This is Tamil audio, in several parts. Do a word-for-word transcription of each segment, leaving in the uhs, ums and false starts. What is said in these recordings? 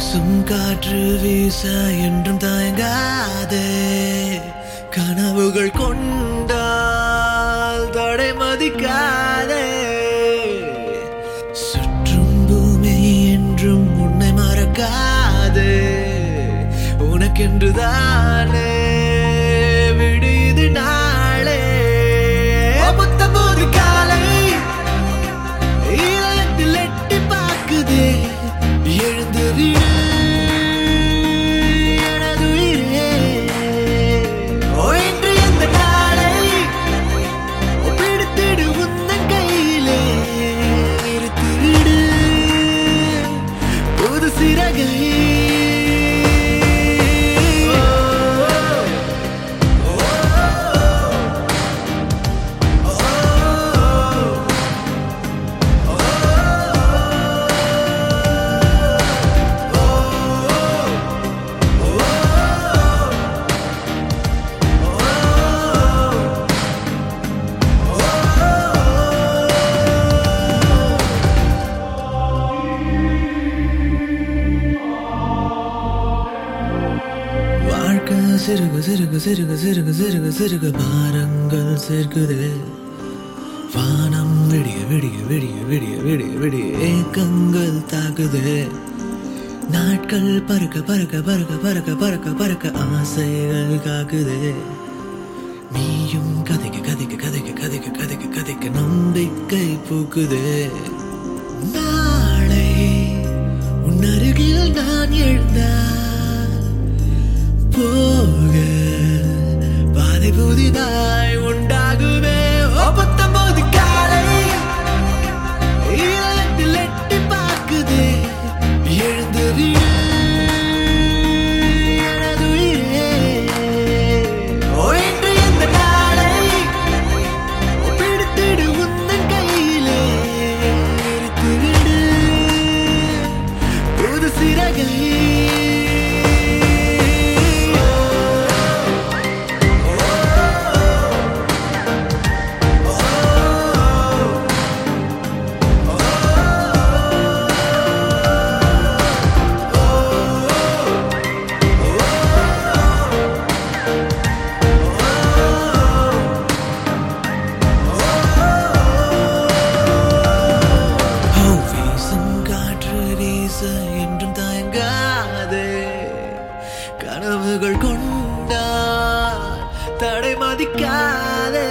வீசும் காற்று வீச என்றும் தயங்காதே. கனவுகள் கொண்டால் தடை மதிக்காதே. சுற்றும் பூமி என்றும் உன்னை மறக்காதே. உனக்கென்றுதானே விடியுது நாளே. புத்தம்போது காலை இதயத்தில் எட்டி பார்க்குதே. எழுந்து விடு எனதுயிரே. இன்று இந்த நாளை பிடித்திடு உந்தன் கையிலே. இருத்திடு புது சிறகை. சிறுக சிறுக சிறுக சிறுக சிறுக சிறுக பாரங்கள் சேர்க்குதே. வானம் விடிய விடிய விடிய விடிய விடிய விடிய ஏக்கங்கள் தாக்குதே. நாட்கள் பறக்க பறக்க பறக்க பறக்க பறக்க பறக்க ஆசைகள் காக்குதே. நீயும் கதைக்க கதைக்க கதைக்க கதைக்க கதைக்க கதைக்க நம்பிக்கை பூக்குதே. நாளை உன் அருகில் நான் எழுந்தால் போக பாதை புதிதாய் உண்டாகுமே. பத்தொன்பது காலை இதயத்தில் எட்டி பார்க்குதே. எழுந்து விடு எனதுயிரே. இன்று இந்த நாளை பிடித்திடு உந்தன் கையிலே. இருத்திடு புது சிறகை. என்றும் தயங்காதே. கனவுகள் கொண்டால் தடை மதிக்காதே.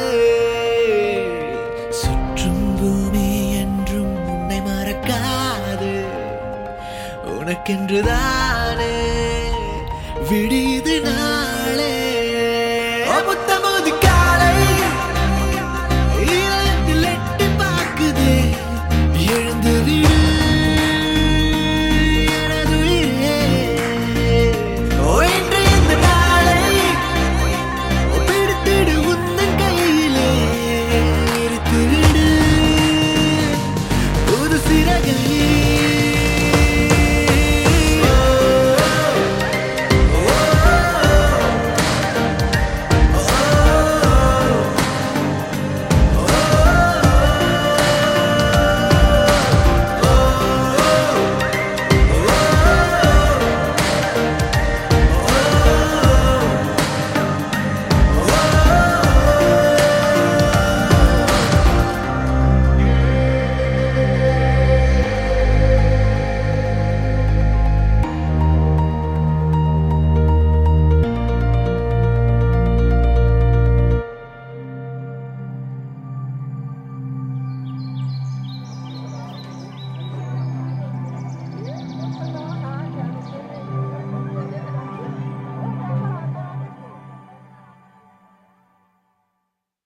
சுற்றும் பூமி என்றும் உன்னை மறக்காது. உனக்கென்றுதானே விடிய